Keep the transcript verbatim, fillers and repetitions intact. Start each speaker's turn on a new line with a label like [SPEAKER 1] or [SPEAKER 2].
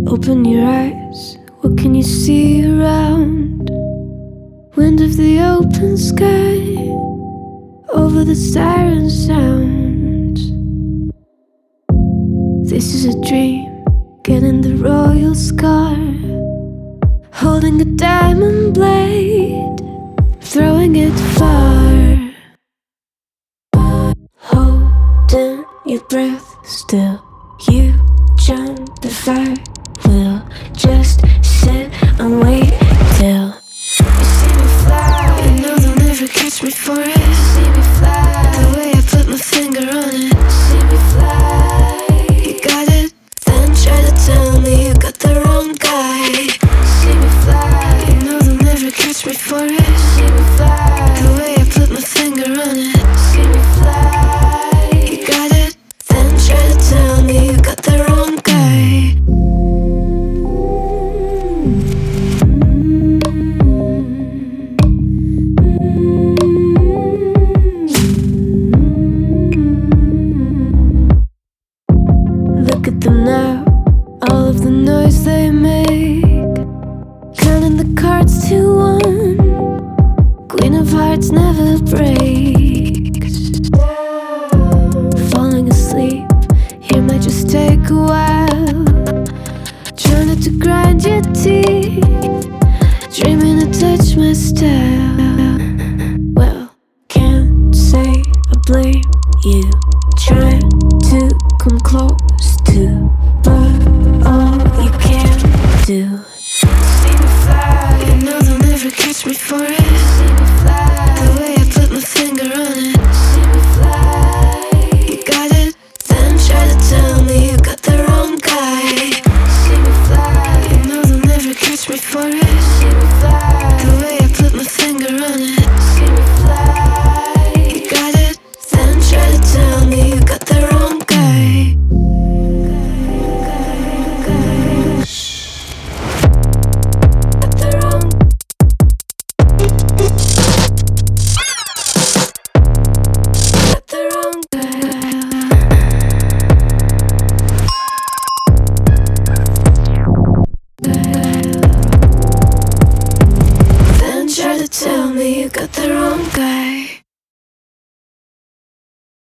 [SPEAKER 1] Open your eyes, what can you see around? Wind of the open sky, over the siren sounds. This is a dream, getting the royal scar, holding a diamond blade, throwing it far. Holding your breath still, you jump the fire. We'll just sit and wait till you see me fly. You know they'll never catch me for it. See me fly, the way I put my finger on it. See me fly, you got it, then try to tell me you got the wrong guy. See me fly, you know they'll never catch me for it. See me fly, the way I put my finger on it. See me fly, you got it, then try to tell me you got the wrong guy. Look at them now, all of the noise they make, counting the cards to one. Queen of hearts never breaks. Falling asleep here might just take a while. Trying not to grind your teeth, dreaming to touch my style. Well, can't say I blame you, trying to come close to, but all you can do. See me fly, you know they'll never catch me for it. See me fly.